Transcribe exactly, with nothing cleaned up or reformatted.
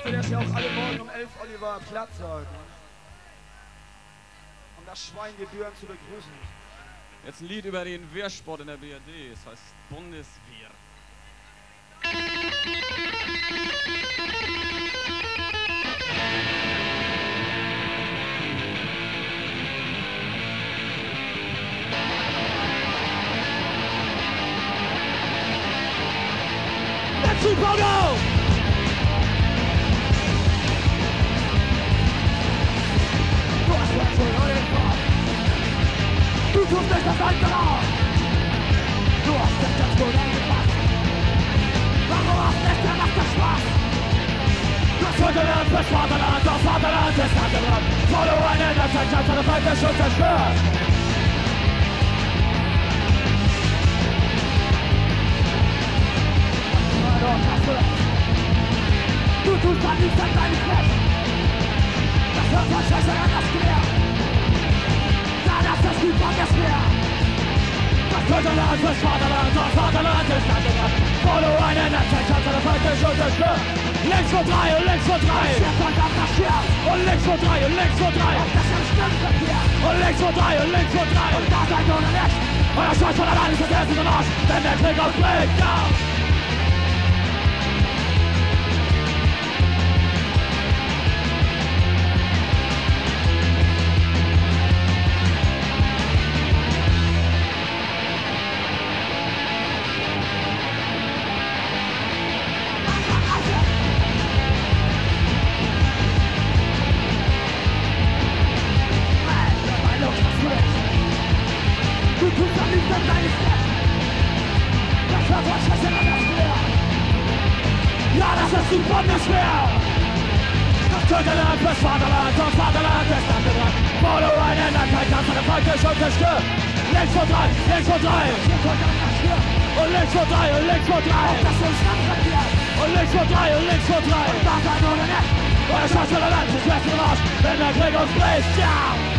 hoffe, dass ihr auch alle morgen um elf Oliver Platz seid. Um das Schwein gebührend zu begrüßen. Jetzt ein Lied über den Wehrsport in der B R D. Es heißt Bundeswehr. Let's go, Bono! Du hast was für neue Form. Du tust nicht das andere. Du hast nicht das Gute angepasst. Warum auch nicht, der macht das Spaß. Das Vaterland, das Vaterland, das Vaterland ist Vaterland. Follow einen, der zeigt, dass seine Feinde schon zerstört. Du tust dann nichts an deinem Fleisch. Das hört von Scheiße an das Gewehr. Da das das Gut von das Meer. Das Vaterland, das Vaterland, das Vaterland ist Vaterland. Follow einen, der zeigt, dass seine Feinde schon zerstört. Links vor drei und links vor drei. Und links vor drei und links vor drei. Und links vor drei und links vor drei. Und da seid ihr ohne Recht. Euer Scheiß von allein ist das erste im Arsch. Wenn der Krieg ausbricht, ja. Ja, das ist die Bundeswehr! Das Töterland, das Vaterland, das Vaterland ist Vaterland. Follow einen, der kein Kampf, der Feinde schon zerstört. Links vor drei, links vor drei. Und links vor drei, und links vor drei. Und links vor drei, und links vor drei. Und das ein ohne Netz. Euer Scheiß von der Land ist fest im Arsch, wenn der Krieg uns bricht, ja!